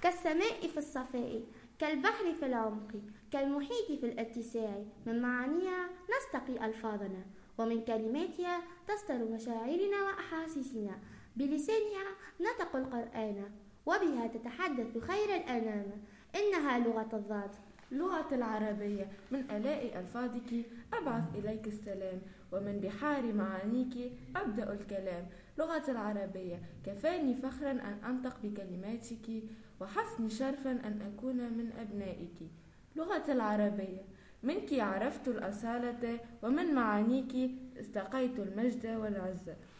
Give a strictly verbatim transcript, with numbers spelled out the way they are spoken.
كالسماء في الصفاء، كالبحر في العمق، كالمحيط في الاتساع. من معانيها نستقي ألفاظنا، ومن كلماتها تصدر مشاعرنا وأحاسيسنا. بلسانها نطق القرآن، وبها تتحدث خير الأنام. إنها لغة الذات. لغة العربية من آلاء ألفاظك أبعث إليك السلام، ومن بحار معانيك أبدأ الكلام. لغة العربية كفاني فخرا أن أنطق بكلماتك، وحسني شرفا أن أكون من أبنائك. لغة العربية منك عرفت الأصالة، ومن معانيك استقيت المجد والعزة.